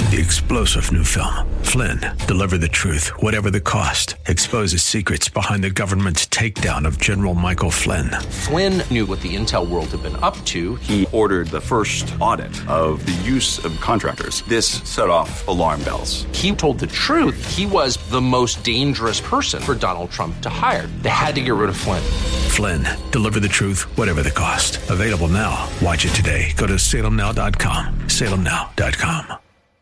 The explosive new film, Flynn, Deliver the Truth, Whatever the Cost, exposes secrets behind the government's takedown of General Michael Flynn. Flynn knew what the intel world had been up to. He ordered the first audit of the use of contractors. This set off alarm bells. He told the truth. He was the most dangerous person for Donald Trump to hire. They had to get rid of Flynn. Flynn, Deliver the Truth, Whatever the Cost. Available now. Watch it today. Go to salemnow.com. salemnow.com.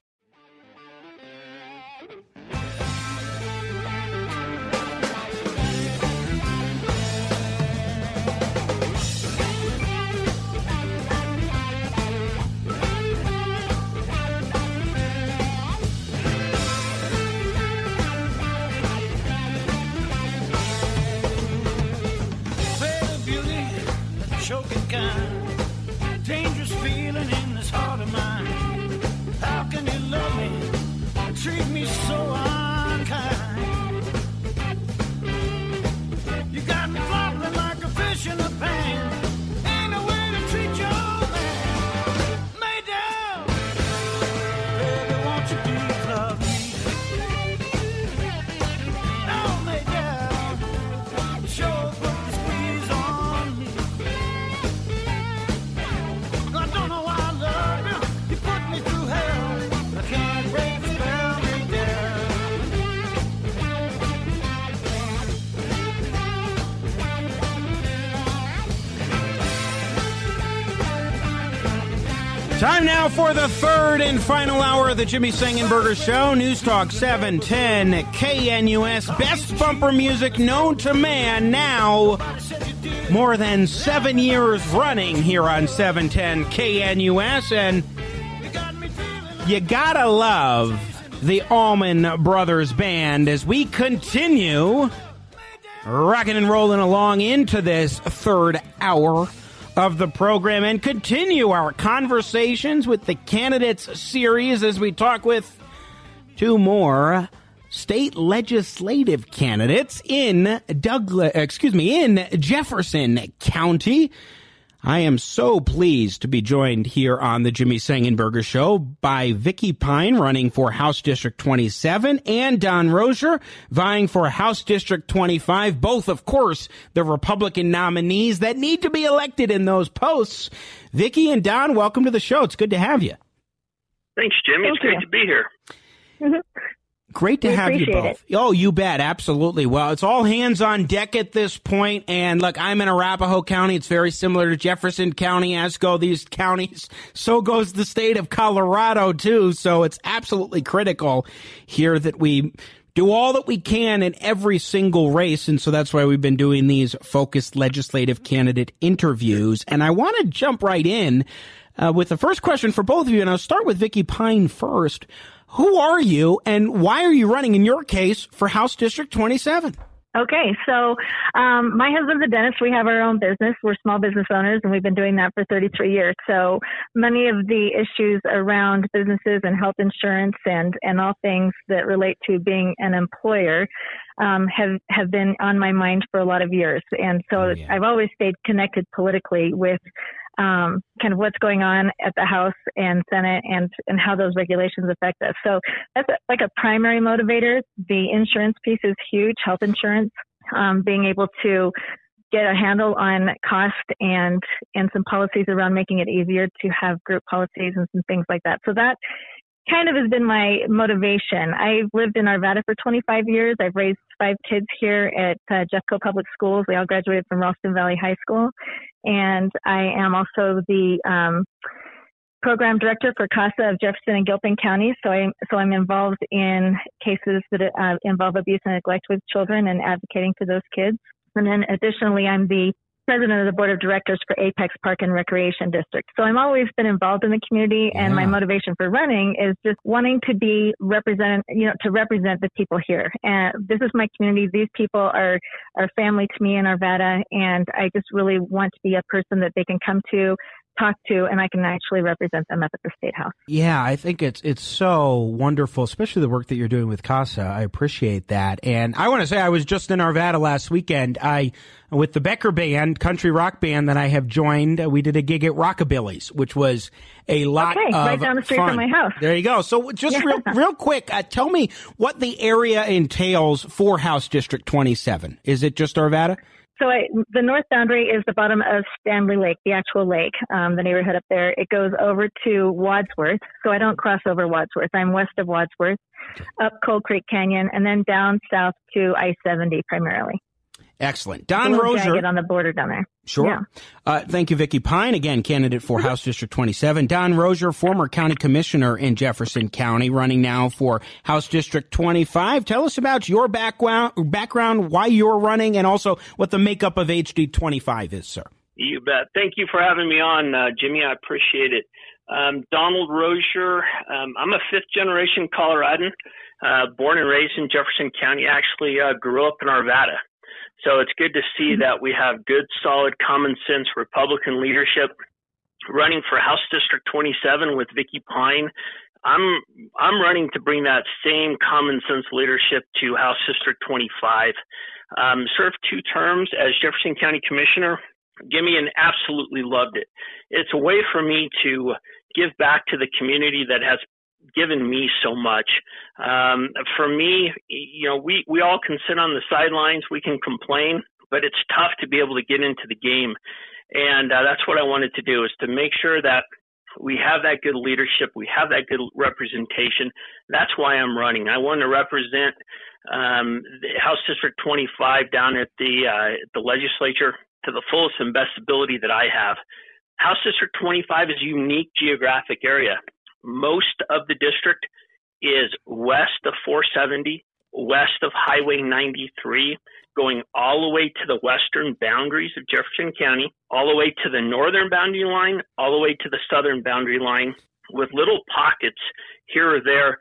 Dangerous feeling in this heart of mine. How can you love me, treat me so unkind? You got me flopping like a fish in a pan. Ain't no way to treat your man. Lay down, baby, won't you please love me? Now lay down, sure put the squeeze on me. I don't know why I love you. You put me through hell. I can't break the spell, lay down. Time now for the third and final hour of the Jimmy Sengenberger Show. News Talk 710 KNUS. Best bumper music known to man now. More than 7 years running here on 710 KNUS. And you gotta love the Allman Brothers Band as we continue rocking and rolling along into this third hour of the program and continue our conversations with the candidates series as we talk with two more state legislative candidates in Jefferson County. I am so pleased to be joined here on the Jimmy Sengenberger Show by Vicki Pine, running for House District 27, and Don Rozier, vying for House District 25, both, of course, the Republican nominees that need to be elected in those posts. Vicki and Don, welcome to the show. It's good to have you. Thanks, Jimmy. It's great to be here. Great to have you both. Oh, you bet. Absolutely. Well, it's all hands on deck at this point. And look, I'm in Arapahoe County. It's very similar to Jefferson County, as go these counties. So goes the state of Colorado, too. So it's absolutely critical here that we do all that we can in every single race. And so that's why we've been doing these focused legislative candidate interviews. And I want to jump right in with the first question for both of you. And I'll start with Vicki Pine first. Who are you, and why are you running, in your case, for House District 27? Okay, so my husband's a dentist. We have our own business. We're small business owners, and we've been doing that for 33 years. So many of the issues around businesses and health insurance and all things that relate to being an employer have been on my mind for a lot of years. And so I've always stayed connected politically with kind of what's going on at the House and Senate and how those regulations affect us. So that's like a primary motivator. The insurance piece is huge, health insurance, being able to get a handle on cost and some policies around making it easier to have group policies and some things like that. So that kind of has been my motivation. I've lived in Arvada for 25 years. I've raised 5 kids here at Jeffco Public Schools. We all graduated from Ralston Valley High School. And I am also the program director for CASA of Jefferson and Gilpin County. So I'm involved in cases that involve abuse and neglect with children and advocating for those kids. And then additionally, I'm the president of the board of directors for Apex Park and Recreation District. So I'm always been involved in the community, and my motivation for running is just wanting to be represent the people here. And this is my community. These people are family to me in Arvada, and I just really want to be a person that they can come to talked to, and I can actually represent them up at the State House. Yeah, I think it's so wonderful, especially the work that you're doing with CASA. I appreciate that. And I want to say I was just in Arvada last weekend. With the Becker Band, country rock band that I have joined, we did a gig at Rockabilly's, which was a lot of right down the street fun. from my house. There you go. So just real quick, tell me what the area entails for House District 27. Is it just Arvada? So the north boundary is the bottom of Stanley Lake, the actual lake, the neighborhood up there. It goes over to Wadsworth. So I don't cross over Wadsworth. I'm west of Wadsworth, up Cold Creek Canyon, and then down south to I-70 primarily. Excellent. Don Rozier. Get on the border down there. Sure. Yeah. Thank you, Vicki Pine, again, candidate for House District 27. Don Rozier, former county commissioner in Jefferson County, running now for House District 25. Tell us about your background, why you're running, and also what the makeup of HD 25 is, sir. You bet. Thank you for having me on, Jimmy. I appreciate it. Donald Rozier. I'm a fifth-generation Coloradan, born and raised in Jefferson County. Actually, grew up in Arvada. So it's good to see that we have good, solid, common sense Republican leadership running for House District 27 with Vicki Pine. I'm running to bring that same common sense leadership to House District 25. Served 2 terms as Jefferson County Commissioner. Gimme and absolutely loved it. It's a way for me to give back to the community that has given me so much. For me, we all can sit on the sidelines, we can complain, but it's tough to be able to get into the game. And that's what I wanted to do, is to make sure that we have that good leadership, we have that good representation. That's why I'm running. I want to represent House District 25 down at the legislature to the fullest and best ability that I have. House District 25 is a unique geographic area. Most of the district is west of 470, west of Highway 93, going all the way to the western boundaries of Jefferson County, all the way to the northern boundary line, all the way to the southern boundary line, with little pockets here or there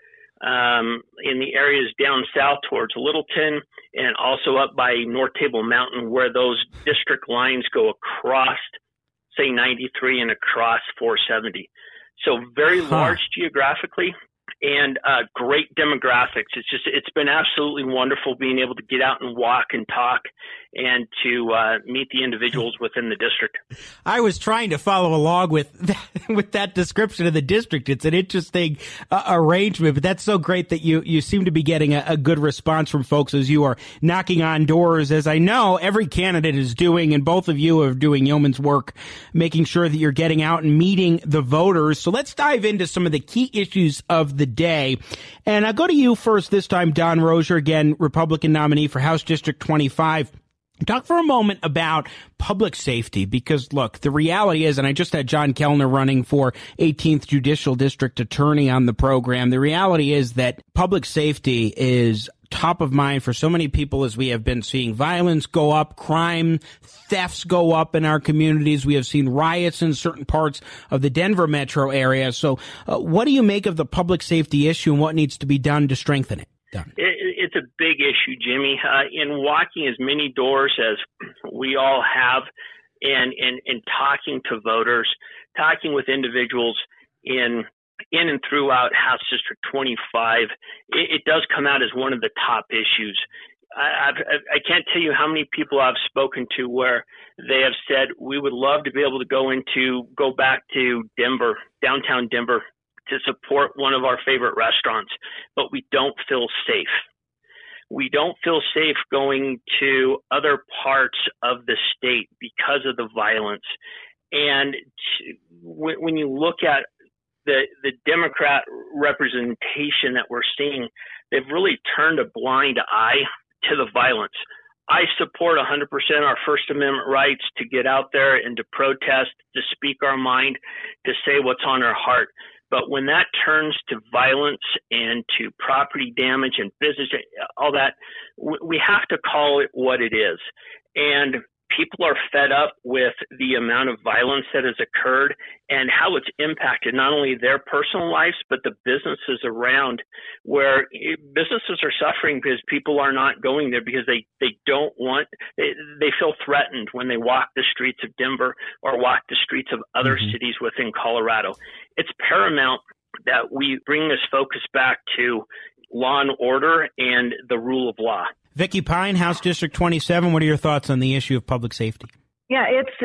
in the areas down south towards Littleton and also up by North Table Mountain, where those district lines go across, say, 93 and across 470. So very large geographically and great demographics. It's been absolutely wonderful being able to get out and walk and talk and to meet the individuals within the district. I was trying to follow along with that description of the district. It's an interesting arrangement, but that's so great that you seem to be getting a good response from folks as you are knocking on doors, as I know every candidate is doing, and both of you are doing yeoman's work, making sure that you're getting out and meeting the voters. So let's dive into some of the key issues of the day. And I'll go to you first this time, Don Rozier, again, Republican nominee for House District 25. Talk for a moment about public safety, because, look, the reality is, and I just had John Kellner running for 18th Judicial District Attorney on the program, the reality is that public safety is top of mind for so many people, as we have been seeing violence go up, crime, thefts go up in our communities. We have seen riots in certain parts of the Denver metro area. So what do you make of the public safety issue, and what needs to be done to strengthen it? It's a big issue, Jimmy. In walking as many doors as we all have, and talking to voters, talking with individuals in and throughout House District 25, it does come out as one of the top issues. I can't tell you how many people I've spoken to where they have said, we would love to be able to go back to Denver, downtown Denver, to support one of our favorite restaurants, but we don't feel safe. We don't feel safe going to other parts of the state because of the violence. And when you look at the Democrat representation that we're seeing, they've really turned a blind eye to the violence. I support 100% our First Amendment rights to get out there and to protest, to speak our mind, to say what's on our heart. But when that turns to violence and to property damage and business, all that, we have to call it what it is. And people are fed up with the amount of violence that has occurred and how it's impacted not only their personal lives, but the businesses around, where businesses are suffering because people are not going there because they don't want, they feel threatened when they walk the streets of Denver or walk the streets of other cities within Colorado. It's paramount that we bring this focus back to law and order and the rule of law. Vicki Pine, House District 27. What are your thoughts on the issue of public safety? Yeah,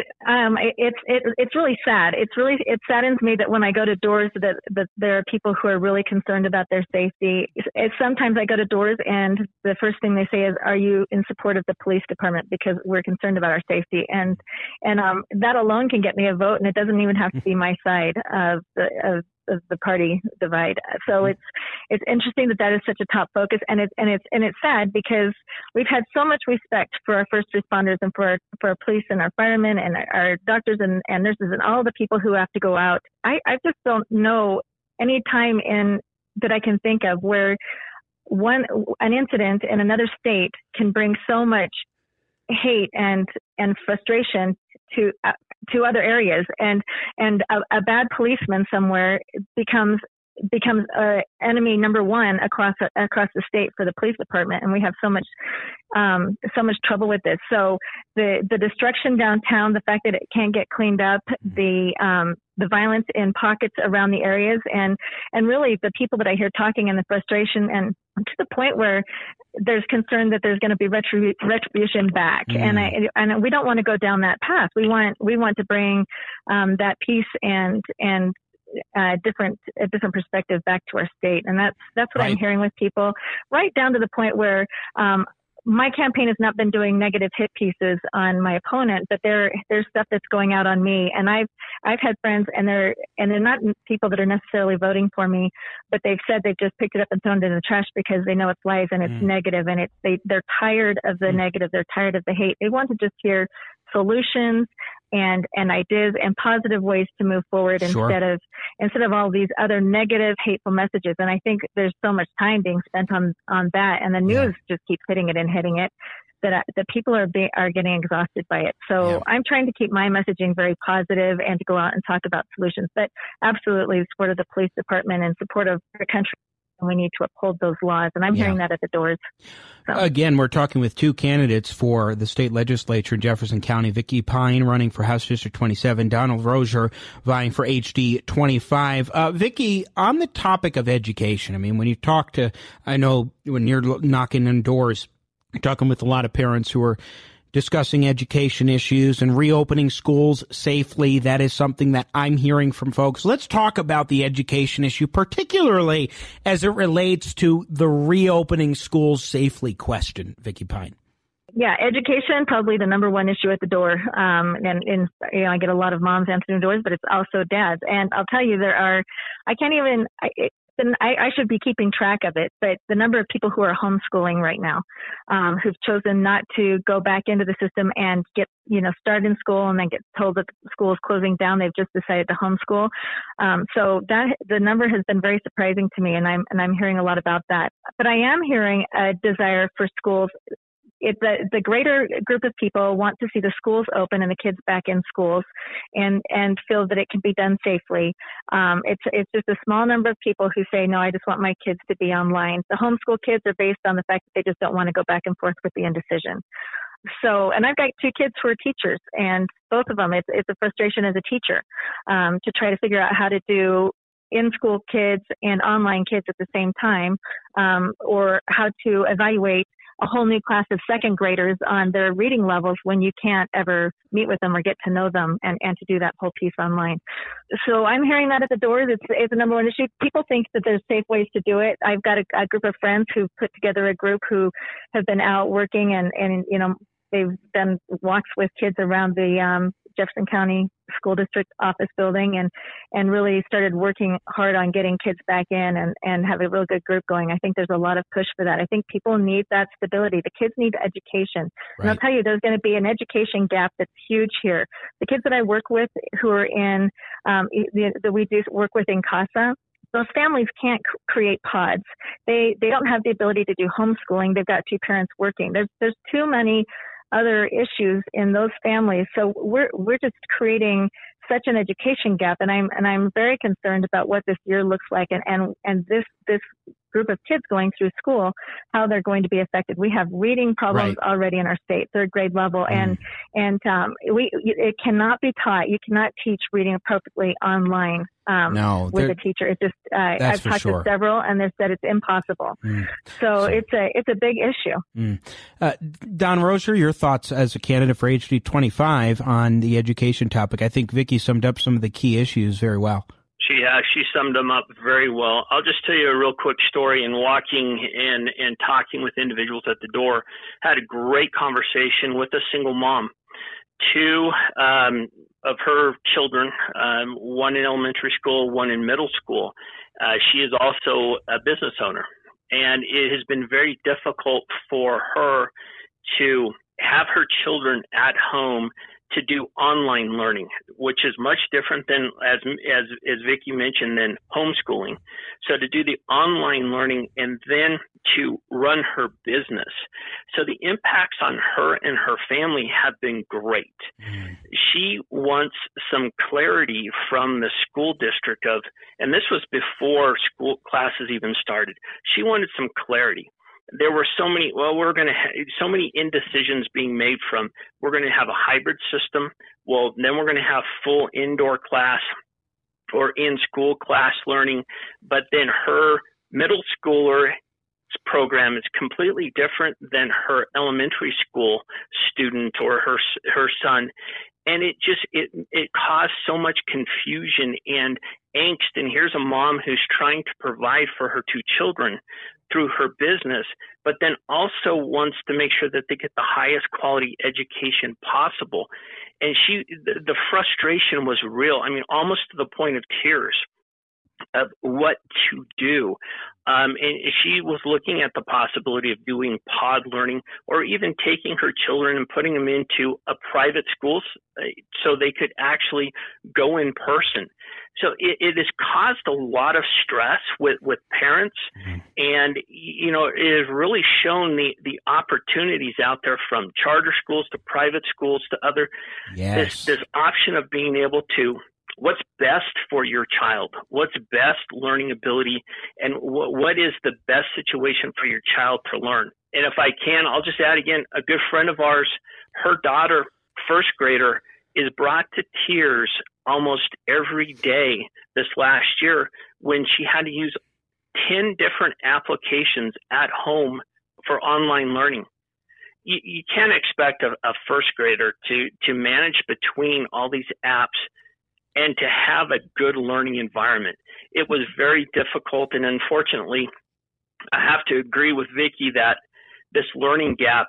it's really sad. It saddens me that when I go to doors that there are people who are really concerned about their safety. Sometimes I go to doors and the first thing they say is, "Are you in support of the police department?" Because we're concerned about our safety, and that alone can get me a vote, and it doesn't even have to be my side of the party divide. So it's interesting that is such a top focus, and it's sad because we've had so much respect for our first responders and for our police and our firemen and our doctors and nurses and all the people who have to go out. I just don't know any time that I can think of where an incident in another state can bring so much hate and frustration to other areas, and a bad policeman somewhere becomes enemy number one across the state for the police department, and we have so much trouble with this. So the destruction downtown, the fact that it can't get cleaned up, the violence in pockets around the areas, and really the people that I hear talking and the frustration, and to the point where there's concern that there's going to be retribution back, and we don't want to go down that path. We want to bring that peace and a different perspective back to our state, and that's what I'm hearing with people, right down to the point where my campaign has not been doing negative hit pieces on my opponent, but there's stuff that's going out on me, and I've had friends, and they're not people that are necessarily voting for me, but they've said they've just picked it up and thrown it in the trash because they know it's lies and it's negative, and they're tired of the negative, they're tired of the hate. They want to just hear solutions and ideas and positive ways to move forward instead of all these other negative, hateful messages. And I think there's so much time being spent on that, and the news just keeps hitting it, that the people are getting exhausted by it. So I'm trying to keep my messaging very positive and to go out and talk about solutions, but absolutely support of the police department and support of the country. We need to uphold those laws, and I'm hearing that at the doors. So. Again, we're talking with two candidates for the state legislature in Jefferson County, Vicki Pine running for House District 27, Donald Rozier vying for HD 25. Vicki, on the topic of education, I mean, when you talk to, I know when you're knocking on doors, you're talking with a lot of parents who are discussing education issues and reopening schools safely. That is something that I'm hearing from folks. Let's talk about the education issue, particularly as it relates to the reopening schools safely question, Vicki Pine. Yeah, education, probably the number one issue at the door. And I get a lot of moms answering doors, but it's also dads. And I'll tell you, I should be keeping track of it, but the number of people who are homeschooling right now, who've chosen not to go back into the system and get, start in school and then get told that the school is closing down, they've just decided to homeschool. So that the number has been very surprising to me, and I'm hearing a lot about that. But I am hearing a desire for schools. The greater group of people want to see the schools open and the kids back in schools and feel that it can be done safely. It's just a small number of people who say, no, I just want my kids to be online. The homeschool kids are based on the fact that they just don't want to go back and forth with the indecision. So, and I've got two kids who are teachers, and both of them, it's a frustration as a teacher, to try to figure out how to do in-school kids and online kids at the same time, or how to evaluate a whole new class of second graders on their reading levels when you can't ever meet with them or get to know them, and to do that whole piece online. So I'm hearing that at the doors. It's a number one issue. People think that there's safe ways to do it. I've got a group of friends who've put together a group who have been out working and they've done walks with kids around the Jefferson County School District office building and really started working hard on getting kids back in and have a real good group going. I think there's a lot of push for that. I think people need that stability. The kids need education. Right. And I'll tell you, there's going to be an education gap that's huge here. The kids that I work with who are in, that we do work with in CASA, those families can't create pods. They don't have the ability to do homeschooling. They've got two parents working. There's too many other issues in those families. So we're just creating such an education gap, and I'm very concerned about what this year looks like, and this group of kids going through school, how they're going to be affected. We have reading problems already in our state, third grade level, and it cannot be taught. You cannot teach reading appropriately online with a teacher. It's just I've talked to several, and they've said it's impossible. So it's a big issue. Don Roser, your thoughts as a candidate for HD 25 on the education topic? I think Vicki summed up some of the key issues very well. She summed them up very well. I'll just tell you a real quick story. In walking and talking with individuals at the door, had a great conversation with a single mom. Two of her children, one in elementary school, one in middle school. She is also a business owner, and it has been very difficult for her to have her children at home to do online learning, which is much different than, as Vicki mentioned, than homeschooling. So to do the online learning and then to run her business. So the impacts on her and her family have been great. She wants some clarity from the school district and this was before school classes even started. She wanted some clarity. There were so many indecisions being made from, we're going to have a hybrid system. Well, then we're going to have full indoor class or in-school class learning. But then her middle schooler program is completely different than her elementary school student or her son. And it caused so much confusion and angst. And here's a mom who's trying to provide for her two children through her business, but then also wants to make sure that they get the highest quality education possible. And the frustration was real. I mean, almost to the point of tears of what to do. And she was looking at the possibility of doing pod learning or even taking her children and putting them into a private schools so they could actually go in person. So it has caused a lot of stress with parents, and it has really shown the opportunities out there from charter schools to private schools to other. This option of being able to, what's best for your child, what's best learning ability, and what is the best situation for your child to learn. And if I can, I'll just add again, a good friend of ours, her daughter, first grader, is brought to tears almost every day this last year when she had to use 10 different applications at home for online learning. You can't expect a first grader to manage between all these apps and to have a good learning environment. It was very difficult, and unfortunately, I have to agree with Vicki that this learning gap,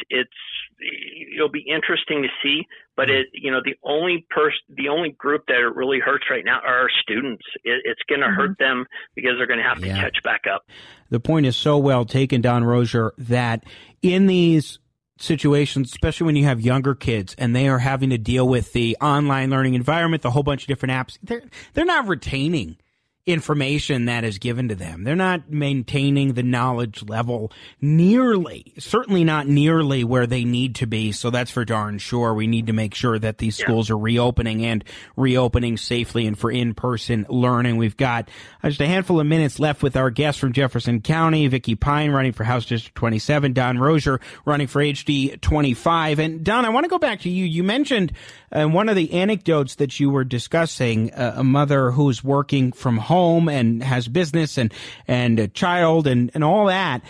it'll be interesting to see, but the only group that it really hurts right now are our students. It's going to hurt them because they're going to have to catch back up. The point is so well taken, Don Roser, that in these situations, especially when you have younger kids and they are having to deal with the online learning environment, the whole bunch of different apps, they're not retaining information that is given to them. They're not maintaining the knowledge level certainly not nearly where they need to be. So that's for darn sure. We need to make sure that these schools are reopening safely and for in-person learning. We've got just a handful of minutes left with our guest from Jefferson County, Vicki Pine, running for House District 27, Don Roser, running for HD 25. And Don, I want to go back to you. You mentioned one of the anecdotes that you were discussing, a mother who's working from home and has business and a child and all that.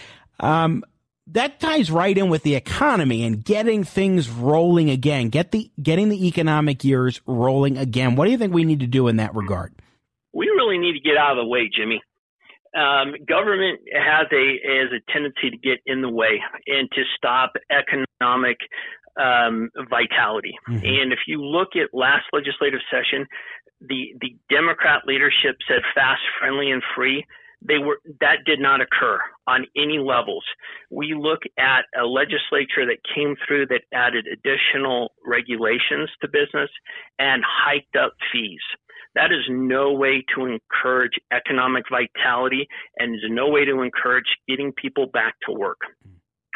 That ties right in with the economy and getting things rolling again, getting the economic years rolling again. What do you think we need to do in that regard? We really need to get out of the way, Jimmy. Government has a tendency to get in the way and to stop economic vitality. And if you look at last legislative session, the Democrat leadership said fast, friendly, and free. That did not occur on any levels. We look at a legislature that came through that added additional regulations to business and hiked up fees. That is no way to encourage economic vitality and is no way to encourage getting people back to work.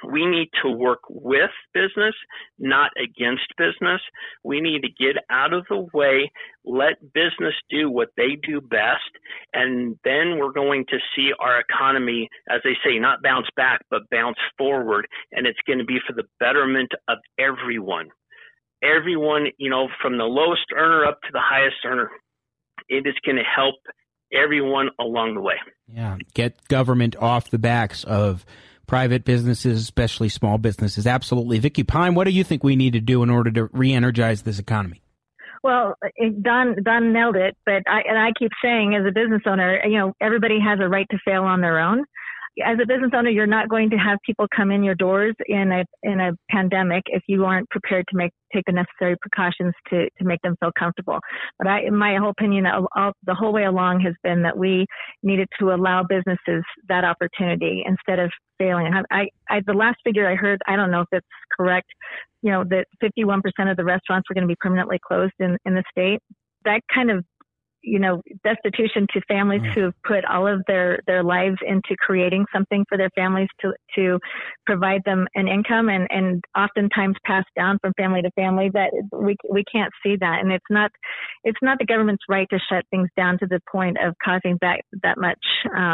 We need to work with business, not against business. We need to get out of the way, let business do what they do best, and then we're going to see our economy, as they say, not bounce back, but bounce forward, and it's going to be for the betterment of everyone. Everyone, from the lowest earner up to the highest earner, it is going to help everyone along the way. Yeah, get government off the backs of private businesses, especially small businesses. Absolutely. Vicki Pine, what do you think we need to do in order to re-energize this economy? Well, Don nailed it, but I keep saying, as a business owner, everybody has a right to fail on their own. As a business owner, you're not going to have people come in your doors in a pandemic if you aren't prepared to take the necessary precautions to make them feel comfortable. But my whole opinion the whole way along has been that we needed to allow businesses that opportunity instead of failing. The last figure I heard, I don't know if it's correct, that 51% of the restaurants were going to be permanently closed in the state. That kind of destitution to families who have put all of their lives into creating something for their families to provide them an income and oftentimes passed down from family to family, that we can't see that. And it's not the government's right to shut things down to the point of causing that much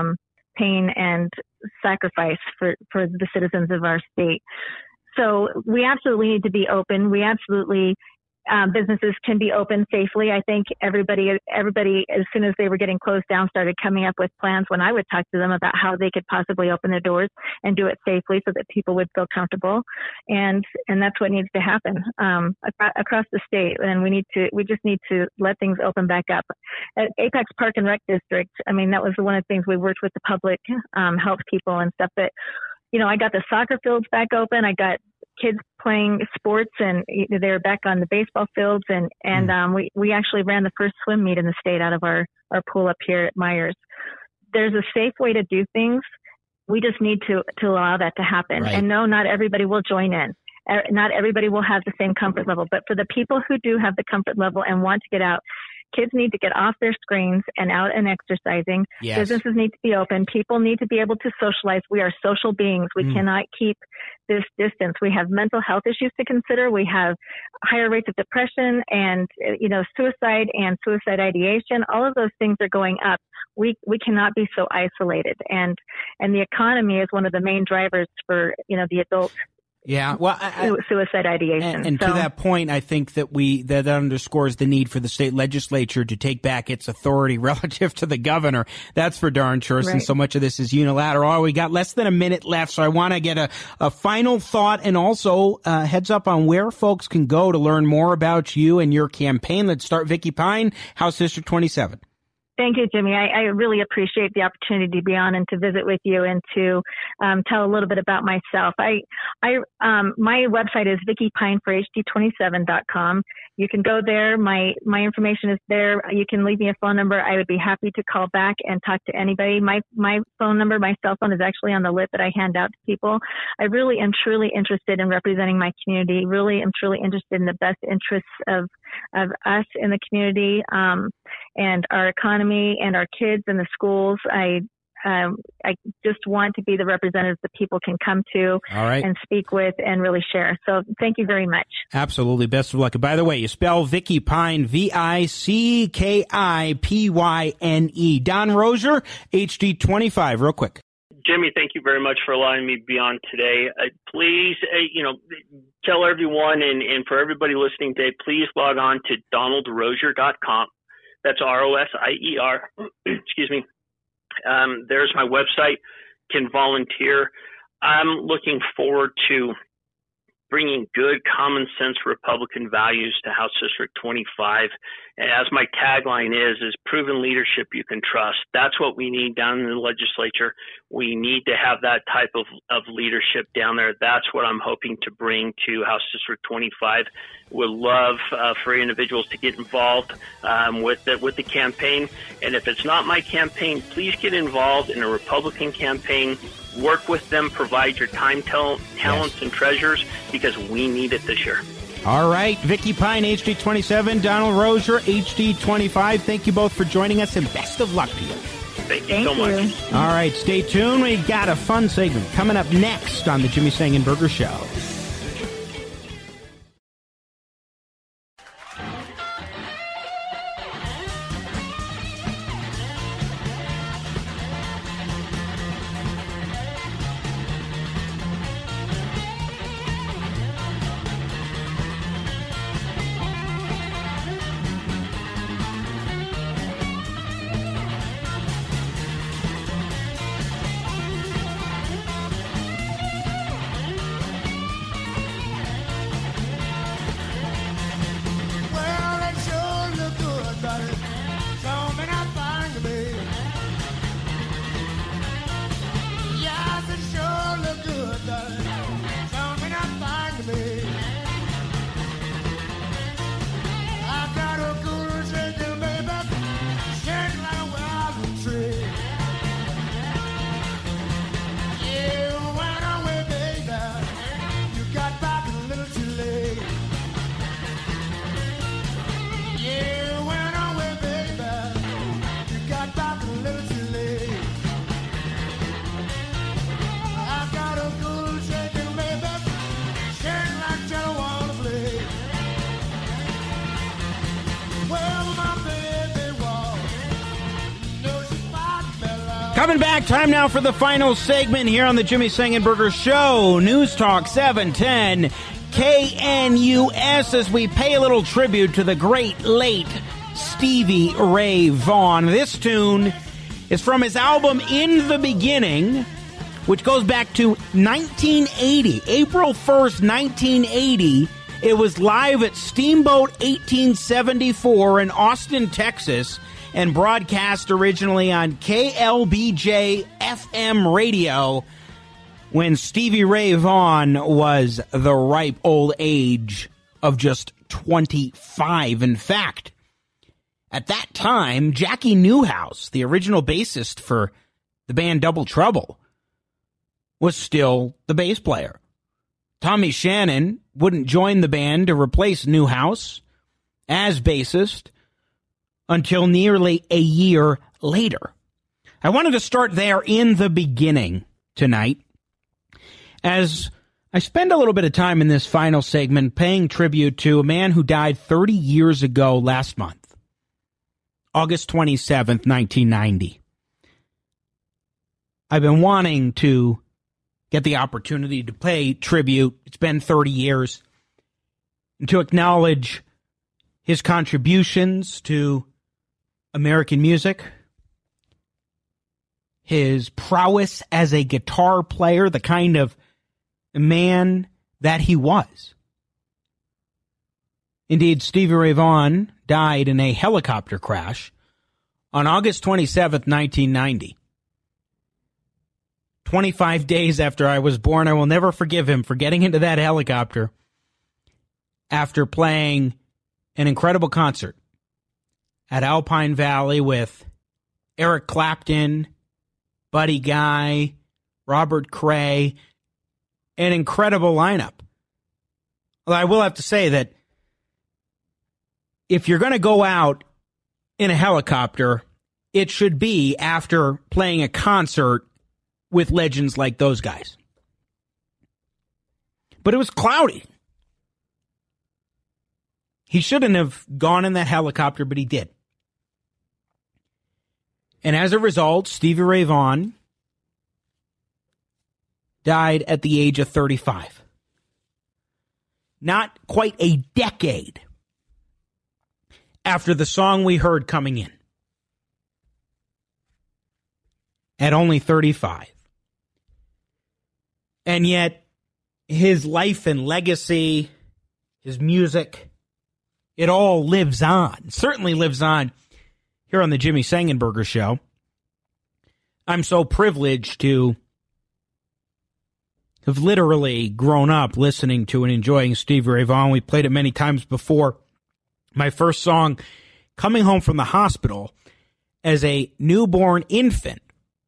pain and sacrifice for the citizens of our state. So we absolutely need to be open. We absolutely businesses can be open safely. I think everybody, as soon as they were getting closed down, started coming up with plans when I would talk to them about how they could possibly open their doors and do it safely so that people would feel comfortable. And that's what needs to happen across the state. And we just need to let things open back up. At Apex Park and Rec District, that was one of the things we worked with the public health people and stuff. That I got the soccer fields back open. I got kids playing sports, and they're back on the baseball fields. And we actually ran the first swim meet in the state out of our pool up here at Myers. There's a safe way to do things. We just need to allow that to happen. Right. And no, not everybody will join in. Not everybody will have the same comfort level. But for the people who do have the comfort level and want to get out, kids need to get off their screens and out and exercising. Yes. Businesses need to be open. People need to be able to socialize. We are social beings. We cannot keep this distance. We have mental health issues to consider. We have higher rates of depression and, suicide and suicide ideation. All of those things are going up. We cannot be so isolated. And the economy is one of the main drivers for, the adult. Yeah, well, suicide ideation. And to that point, I think that underscores the need for the state legislature to take back its authority relative to the governor. That's for darn sure. Right. And so much of this is unilateral. Oh, we got less than a minute left, so I want to get a final thought and also heads up on where folks can go to learn more about you and your campaign. Let's start. Vicki Pine, House District 27. Thank you, Jimmy. I really appreciate the opportunity to be on and to visit with you and to tell a little bit about myself. My website is VickiPineForHD27.com. You can go there. My information is there. You can leave me a phone number. I would be happy to call back and talk to anybody. My phone number, my cell phone, is actually on the list that I hand out to people. I really am truly interested in representing my community. Really am truly interested in the best interests of us in the community and our economy and our kids in the schools. I just want to be the representatives that people can come to and speak with and really share. So thank you very much. Absolutely. Best of luck. And by the way, you spell Vicki Pine, VICKIPYNE. Don Rozier, HD25, real quick. Jimmy, thank you very much for allowing me to be on today. Please, tell everyone and for everybody listening today, please log on to DonaldRozier.com. That's ROSIER. Excuse me. There's my website. Can volunteer. I'm looking forward to bringing good common sense Republican values to House District 25. As my tagline is proven leadership you can trust. That's what we need down in the legislature. We need to have that type of leadership down there. That's what I'm hoping to bring to House District 25. Would love for individuals to get involved with the campaign. And if it's not my campaign, please get involved in a Republican campaign. Work with them, provide your time, talents, and treasures, because we need it this year. All right. Vicki Pine, HD27, Donald Rozier, HD25. Thank you both for joining us, and best of luck to you. Thank you so much. All right, stay tuned. We got a fun segment coming up next on the Jimmy Sangenberger Show. Well, it sure look good, buddy. So many things to me. Yes, it sure look good, buddy. So many things to me. I got a cool shaking, baby, shaking like a wild tree. You went away, baby. You got back a little too late. You went away, baby. You got back a little too late. I got a cool shaking, baby, shaking like jello wanna play. Well, my baby walk, no, she's fighting better. Coming back, time now for the final segment here on the Jimmy Sangenberger Show. News Talk 710 KNUS, as we pay a little tribute to the great late Stevie Ray Vaughan. This tune is from his album In the Beginning, which goes back to 1980, April 1st, 1980. It was live at Steamboat 1874 in Austin, Texas, and broadcast originally on KLBJ FM radio when Stevie Ray Vaughan was the ripe old age of just 25. In fact, at that time, Jackie Newhouse, the original bassist for the band Double Trouble, was still the bass player. Tommy Shannon wouldn't join the band to replace Newhouse as bassist until nearly a year later. I wanted to start there in the beginning tonight, as I spend a little bit of time in this final segment paying tribute to a man who died 30 years ago last month, August 27th, 1990. I've been wanting to get the opportunity to pay tribute. It's been 30 years. And to acknowledge his contributions to American music, his prowess as a guitar player, the kind of man that he was. Indeed, Stevie Ray Vaughan died in a helicopter crash on August 27th, 1990. 25 days after I was born. I will never forgive him for getting into that helicopter after playing an incredible concert at Alpine Valley with Eric Clapton, Buddy Guy, Robert Cray, an incredible lineup. Well, I will have to say that if you're going to go out in a helicopter, it should be after playing a concert with legends like those guys. But it was cloudy. He shouldn't have gone in that helicopter, but he did. And as a result, Stevie Ray Vaughan died at the age of 35. Not quite a decade after the song we heard coming in. At only 35. And yet, his life and legacy, his music, it all lives on. Certainly lives on here on the Jimmy Sangenberger Show. I'm so privileged to have literally grown up listening to and enjoying Stevie Ray Vaughan. We played it many times before. My first song, coming home from the hospital as a newborn infant,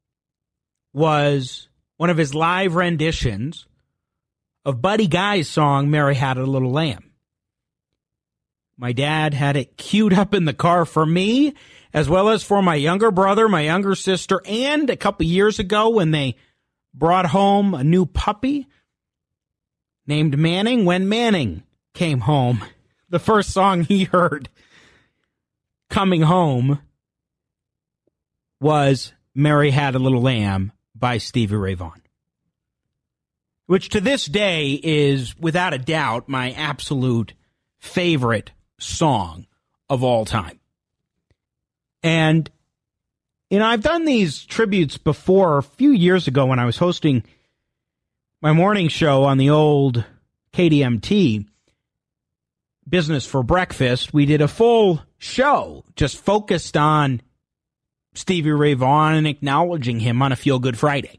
was one of his live renditions of Buddy Guy's song, Mary Had a Little Lamb. My dad had it queued up in the car for me, as well as for my younger brother, my younger sister, and a couple years ago when they brought home a new puppy named Manning. When Manning came home, the first song he heard coming home was Mary Had a Little Lamb by Stevie Ray Vaughan, which to this day is, without a doubt, my absolute favorite song of all time. And, you know, I've done these tributes before. A few years ago when I was hosting my morning show on the old KDMT, Business for Breakfast, we did a full show just focused on Stevie Ray Vaughan and acknowledging him on a Feel Good Friday.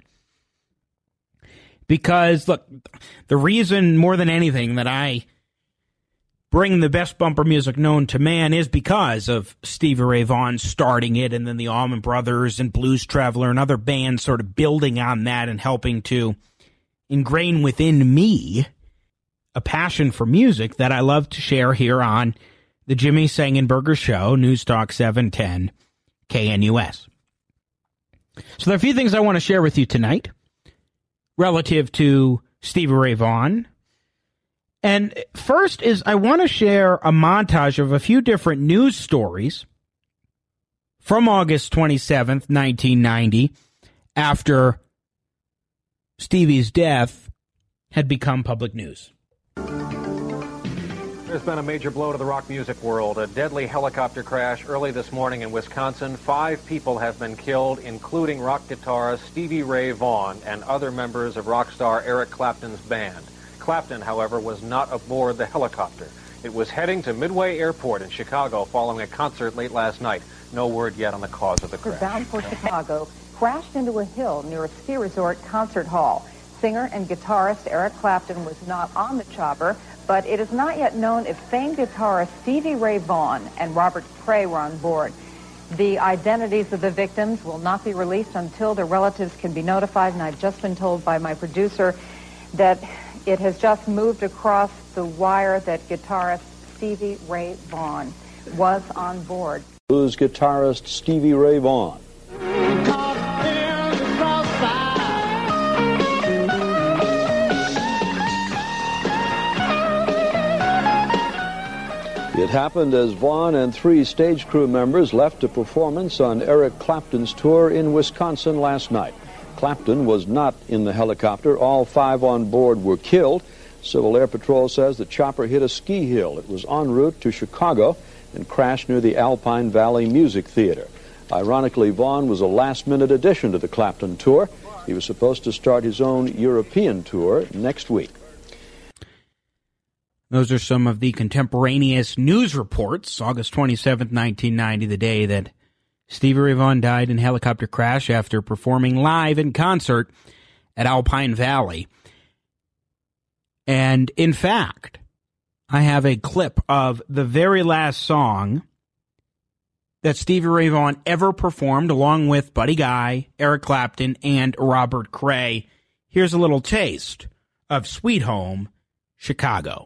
Because, look, the reason more than anything that I bring the best bumper music known to man is because of Stevie Ray Vaughan starting it, and then the Allman Brothers and Blues Traveler and other bands sort of building on that and helping to ingrain within me a passion for music that I love to share here on the Jimmy Sangenberger Show, News Talk 710 KNUS. So there are a few things I want to share with you tonight relative to Stevie Ray Vaughan. And first is I want to share a montage of a few different news stories from August 27th, 1990, after Stevie's death had become public news. There's been a major blow to the rock music world. A deadly helicopter crash early this morning in Wisconsin. 5 people have been killed, including rock guitarist Stevie Ray Vaughan and other members of rock star Eric Clapton's band. Clapton, however, was not aboard the helicopter. It was heading to Midway Airport in Chicago following a concert late last night. No word yet on the cause of the crash. Bound for Chicago, crashed into a hill near a ski resort concert hall. Singer and guitarist Eric Clapton was not on the chopper, but it is not yet known if famed guitarist Stevie Ray Vaughan and Robert Cray were on board. The identities of the victims will not be released until their relatives can be notified, and I've just been told by my producer that it has just moved across the wire that guitarist Stevie Ray Vaughan was on board. Blues guitarist Stevie Ray Vaughan. It happened as Vaughan and 3 stage crew members left a performance on Eric Clapton's tour in Wisconsin last night. Clapton was not in the helicopter. All 5 on board were killed. Civil Air Patrol says the chopper hit a ski hill. It was en route to Chicago and crashed near the Alpine Valley Music Theater. Ironically, Vaughan was a last-minute addition to the Clapton tour. He was supposed to start his own European tour next week. Those are some of the contemporaneous news reports. August 27th, 1990, the day that Stevie Ray Vaughan died in a helicopter crash after performing live in concert at Alpine Valley. And in fact, I have a clip of the very last song that Stevie Ray Vaughan ever performed, along with Buddy Guy, Eric Clapton, and Robert Cray. Here's a little taste of Sweet Home, Chicago.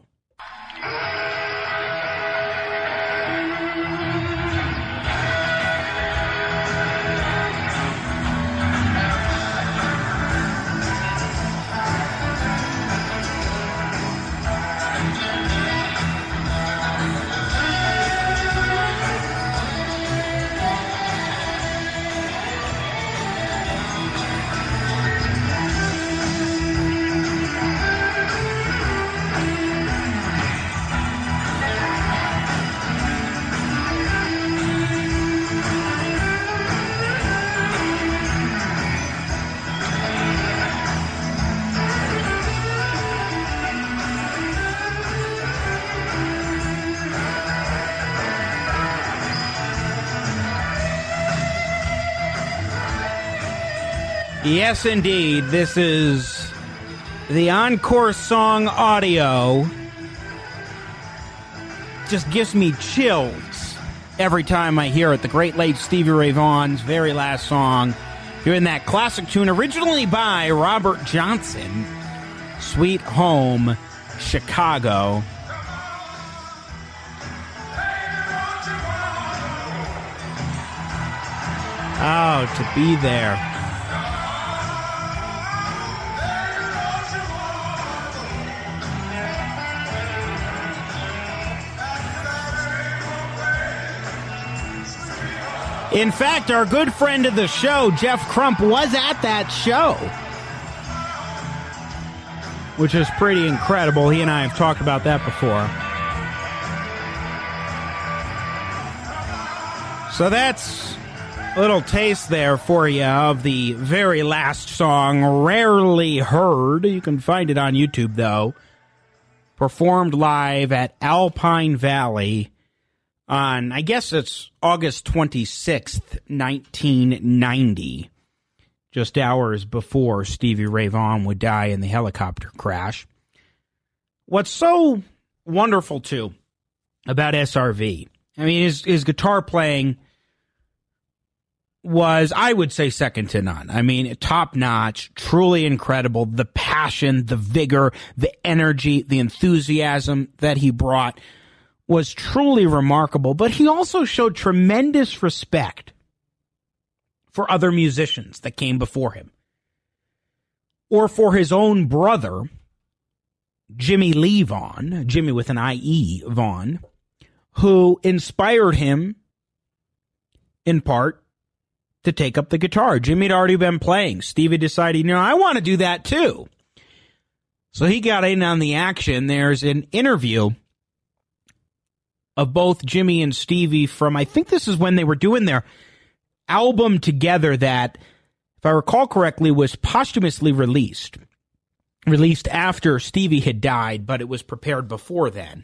Yes, indeed. This is the encore song audio. Just gives me chills every time I hear it. The great late Stevie Ray Vaughan's very last song. Hearing that classic tune originally by Robert Johnson, Sweet Home, Chicago. Oh, to be there. In fact, our good friend of the show, Jeff Crump, was at that show, which is pretty incredible. He and I have talked about that before. So that's a little taste there for you of the very last song, Rarely Heard. You can find it on YouTube, though. Performed live at Alpine Valley on, I guess it's August 26th, 1990. Just hours before Stevie Ray Vaughan would die in the helicopter crash. What's so wonderful, too, about SRV, I mean, his guitar playing was, I would say, second to none. I mean, top-notch, truly incredible. The passion, the vigor, the energy, the enthusiasm that he brought was truly remarkable. But he also showed tremendous respect for other musicians that came before him, or for his own brother, Jimmy Lee Vaughan, Jimmy with an I-E, Vaughan, who inspired him, in part, to take up the guitar. Jimmy had already been playing. Stevie decided, I want to do that too. So he got in on the action. There's an interview of both Jimmy and Stevie from, I think this is when they were doing their album together that, if I recall correctly, was posthumously released. Released after Stevie had died, but it was prepared before then.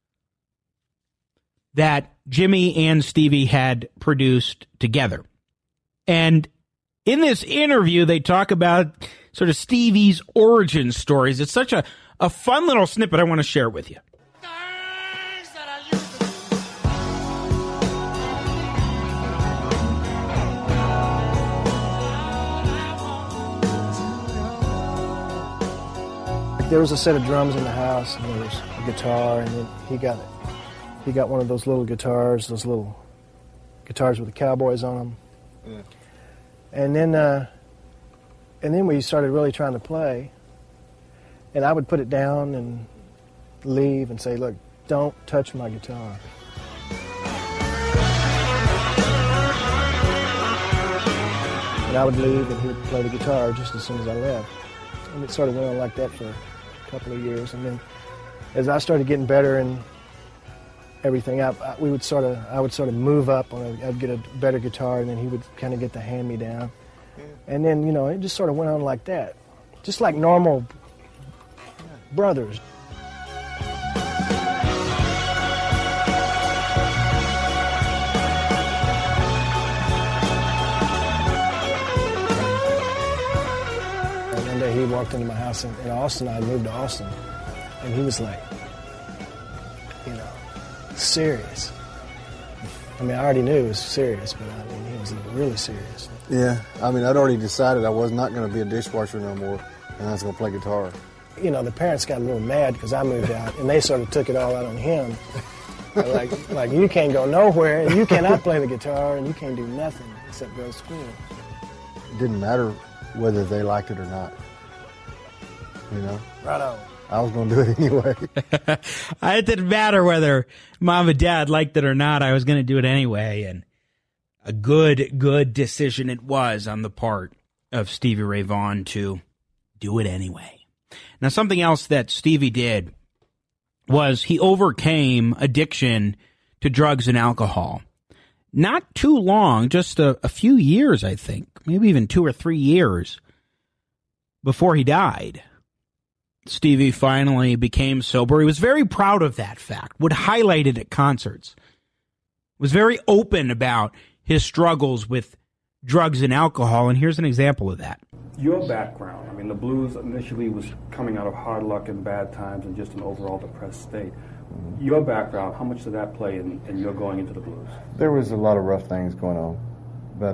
That Jimmy and Stevie had produced together. And in this interview, they talk about sort of Stevie's origin stories. It's such a fun little snippet I want to share with you. There was a set of drums in the house, and there was a guitar, and then he got one of those little guitars, with the cowboys on them. Yeah. And then we started really trying to play, and I would put it down and leave and say, "Look, don't touch my guitar." And I would leave, and he would play the guitar just as soon as I left. And it sort of went on like that for a couple of years, and then as I started getting better and everything, I would sort of move up, and I'd get a better guitar, and then he would kind of get the hand-me-down, and then it just sort of went on like that, just like normal brothers. He walked into my house in Austin. I moved to Austin, and he was like, serious. I mean, I already knew it was serious, but I mean, he was really serious. Yeah, I mean, I'd already decided I was not going to be a dishwasher no more, and I was going to play guitar. The parents got a little mad because I moved out, and they sort of took it all out on him. like you can't go nowhere, and you cannot play the guitar, and you can't do nothing except go to school. It didn't matter whether they liked it or not. Right on. I was going to do it anyway. It didn't matter whether mom and dad liked it or not. I was going to do it anyway. And a good decision it was on the part of Stevie Ray Vaughan to do it anyway. Now, something else that Stevie did was he overcame addiction to drugs and alcohol. Not too long, just a few years, I think, maybe even 2 or 3 years before he died. Stevie finally became sober. He was very proud of that fact, would highlight it at concerts, was very open about his struggles with drugs and alcohol, and here's an example of that. Your background, I mean, the blues initially was coming out of hard luck and bad times and just an overall depressed state. Your background, how much did that play in your going into the blues? There was a lot of rough things going on, but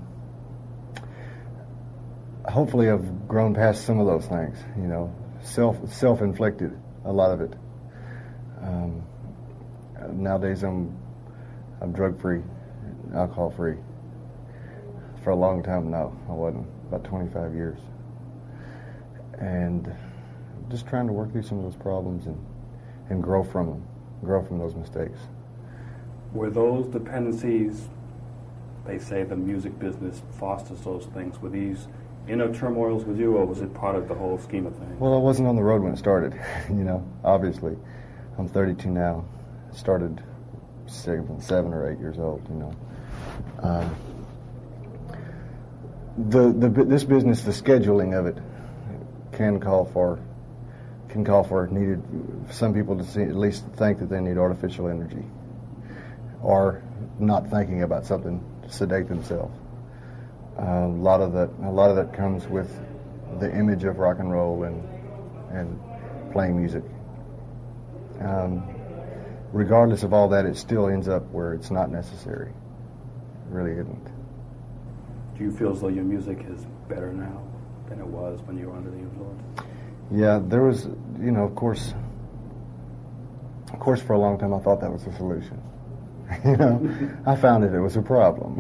hopefully I've grown past some of those things, self-inflicted, a lot of it. Nowadays I'm drug-free, alcohol-free. For a long time, no, I wasn't. About 25 years. And just trying to work through some of those problems and grow from them, grow from those mistakes. Were those dependencies, they say the music business fosters those things, were these inner turmoils with you, or was it part of the whole scheme of things? Well, I wasn't on the road when it started, obviously. I'm 32 now. It started 7 or 8 years old, This business, the scheduling of it, can call for needed some people to at least think that they need artificial energy, or not thinking about something to sedate themselves. A lot of that comes with the image of rock and roll and playing music. Regardless of all that, it still ends up where it's not necessary. It really isn't. Do you feel as though your music is better now than it was when you were under the influence? Yeah, there was, of course, for a long time I thought that was the solution. I found it was a problem.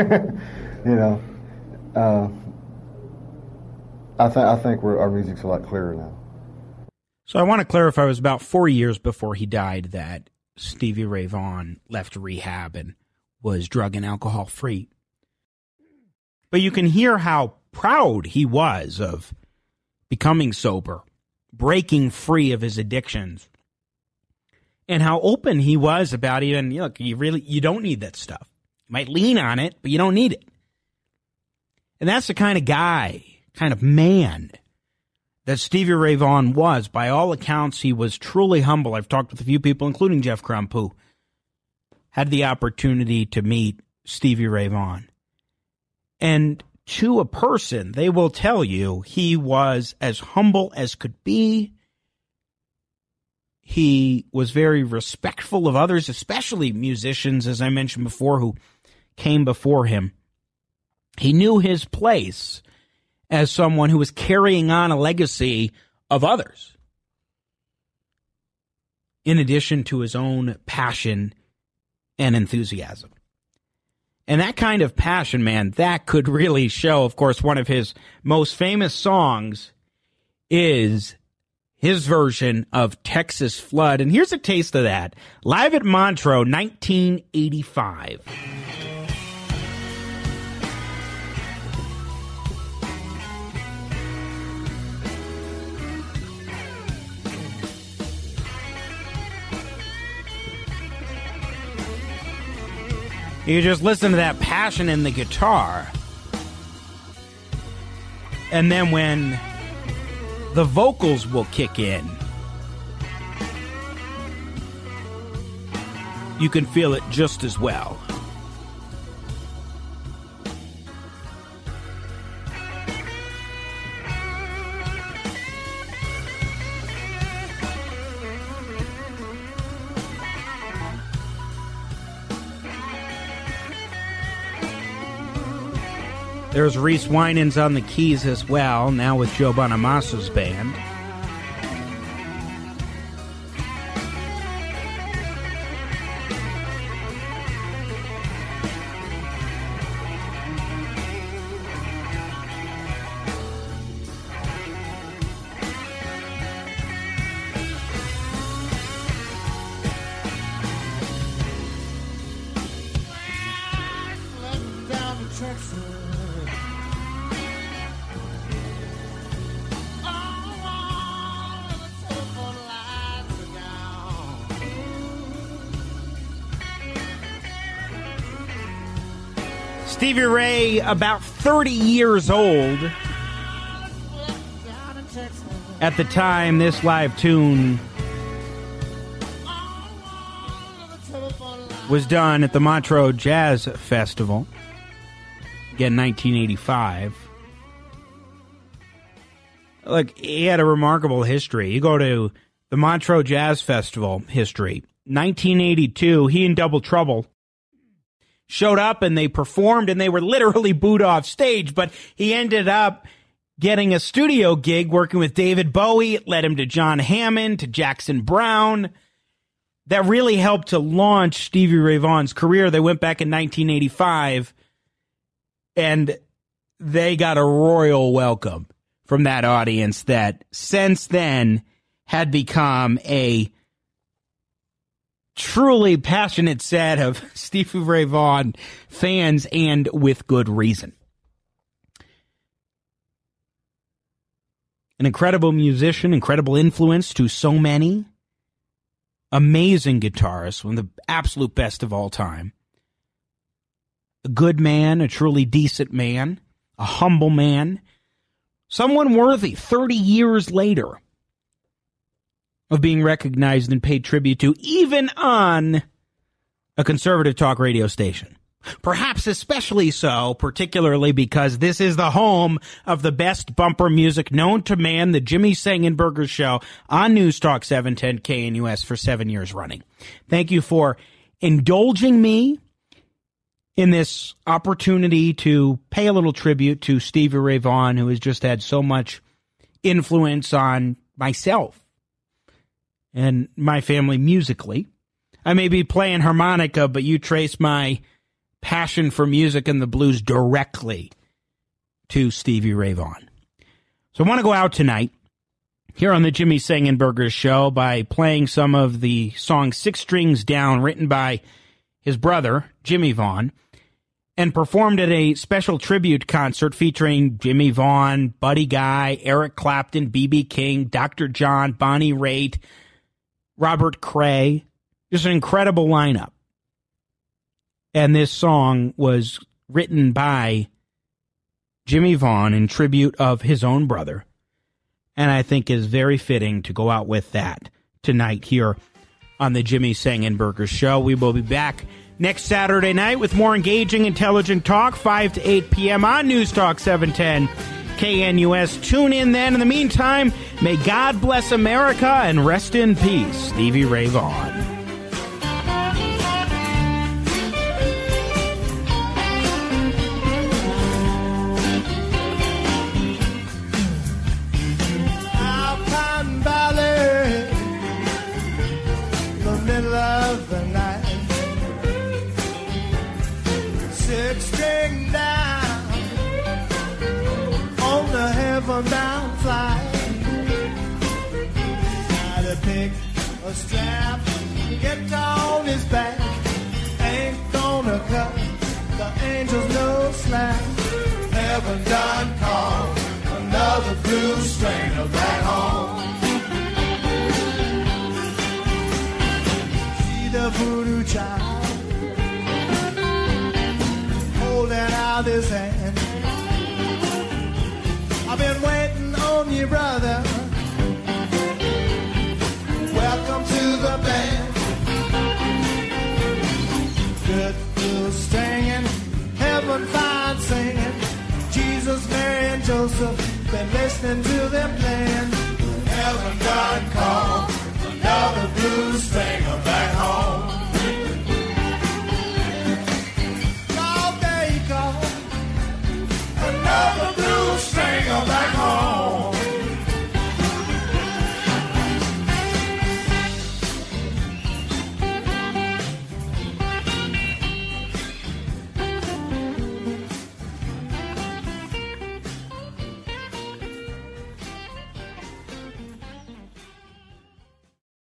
I think our music's a lot clearer now. So I want to clarify, it was about 4 years before he died that Stevie Ray Vaughan left rehab and was drug and alcohol free. But you can hear how proud he was of becoming sober, breaking free of his addictions, and how open he was about even, look, you don't need that stuff. You might lean on it, but you don't need it. And that's the kind of guy, kind of man that Stevie Ray Vaughan was. By all accounts, he was truly humble. I've talked with a few people, including Jeff Crump, who had the opportunity to meet Stevie Ray Vaughan. And to a person, they will tell you he was as humble as could be. He was very respectful of others, especially musicians, as I mentioned before, who came before him. He knew his place as someone who was carrying on a legacy of others, in addition to his own passion and enthusiasm. And that kind of passion, man, that could really show. Of course, one of his most famous songs is his version of Texas Flood. And here's a taste of that. Live at Montreux, 1985. You just listen to that passion in the guitar. And then when the vocals will kick in, you can feel it just as well. There's Reese Winans on the keys as well, now with Joe Bonamasso's band. Stevie Ray, about 30 years old at the time this live tune was done at the Montreux Jazz Festival. Again, 1985. Look, he had a remarkable history. You go to the Montreux Jazz Festival history. 1982, he and Double Trouble showed up and they performed and they were literally booed off stage, but he ended up getting a studio gig working with David Bowie. It led him to John Hammond, to Jackson Browne. That really helped to launch Stevie Ray Vaughan's career. They went back in 1985 And they got a royal welcome from that audience that since then had become a truly passionate set of Stevie Ray Vaughan fans, and with good reason. An incredible musician, incredible influence to so many. Amazing guitarist, one of the absolute best of all time. A good man, a truly decent man, a humble man. Someone worthy 30 years later of being recognized and paid tribute to, even on a conservative talk radio station. Perhaps especially so, particularly because this is the home of the best bumper music known to man, the Jimmy Sengenberger Show on News Talk 710 KNUS for 7 years running. Thank you for indulging me in this opportunity to pay a little tribute to Stevie Ray Vaughan, who has just had so much influence on myself and my family musically. I may be playing harmonica, but you trace my passion for music and the blues directly to Stevie Ray Vaughan. So I want to go out tonight here on the Jimmy Sengenberger Show by playing some of the song Six Strings Down, written by his brother, Jimmy Vaughan, and performed at a special tribute concert featuring Jimmy Vaughan, Buddy Guy, Eric Clapton, B.B. King, Dr. John, Bonnie Raitt, Robert Cray. Just an incredible lineup. And this song was written by Jimmy Vaughan in tribute of his own brother. And I think is very fitting to go out with that tonight here on the Jimmy Sengenberger Show. We will be back next Saturday night with more engaging, intelligent talk, 5 to 8 p.m. on News Talk 710 KNUS. Tune in then. In the meantime, may God bless America and rest in peace, Stevie Ray Vaughan. Alpine Valley, the middle of the night, 6-string down on the heaven-bound flight. Got to pick a strap, get on his back, ain't gonna cut the angels no slack. Heaven done called another blues strainer back home. See the voodoo child holding out his hand. I've been waiting on you, brother. Welcome to the band. Good blues singing, heaven fine singing. Jesus, Mary, and Joseph, been listening to them play.